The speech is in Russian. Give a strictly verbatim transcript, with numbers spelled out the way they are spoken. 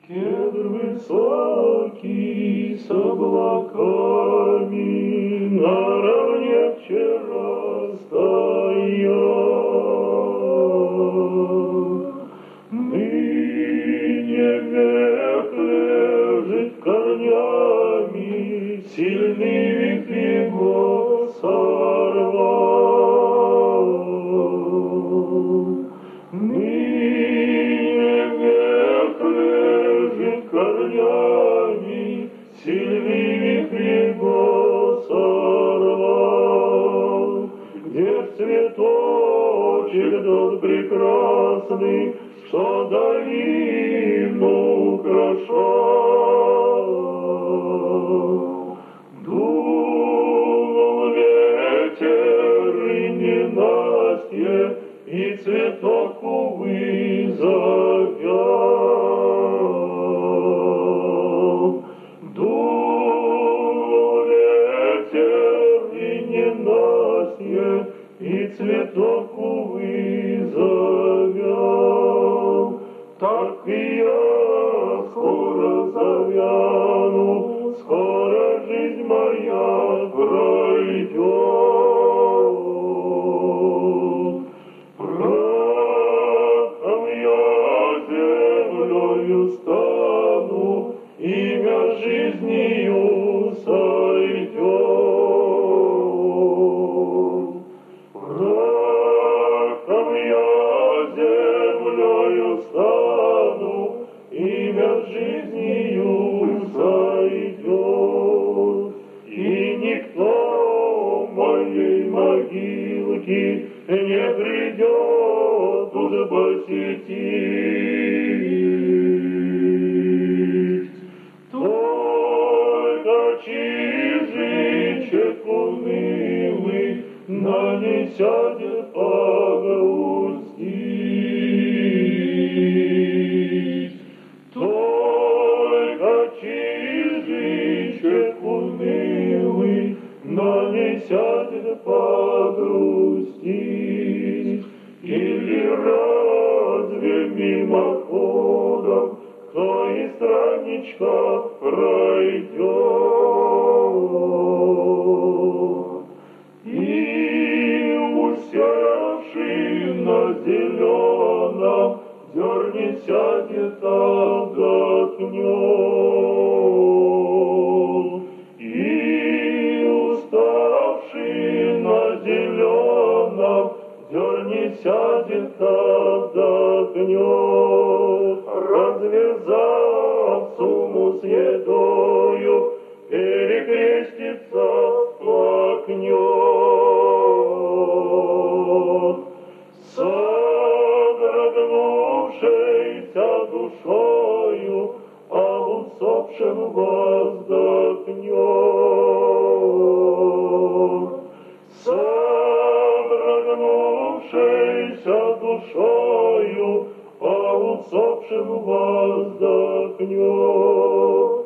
Кедр высокий с облаками наравне вчера стоял. Ныне век лежит корнями, сильный век его сорвал. Ныне век лежит корнями, сильный век его сорвал. Где ж цветочек тот прекрасный, что долину украшал? Дул ветер и ненастье, и цветок, увы, завял. Дул ветер и ненастье, и цветок, увы, завял. Так и я скоро завяну, скоро жизнь моя пройдет. Прахом я землею стану, имя жизнью сойдет. Прахом я землею стану, имя жизнью сойдет. И никто моей могилки не придет уже посетить. Только чижичек унылый на ней сядет погрустить. Только чижичек унылый на ней сядет погрустить. Или разве мимоходом кто из странничка пройдет? И усевший на зеленом дерне сядет, отдохнет. И уставший на зеленом дерне сядет, отдохнет. Развязав сумму с едою, перекрестится, плакнет. Содрогнувшейся душою об усопшем воздохнет. Содрогнувшейся душою об усопшем воздохнет.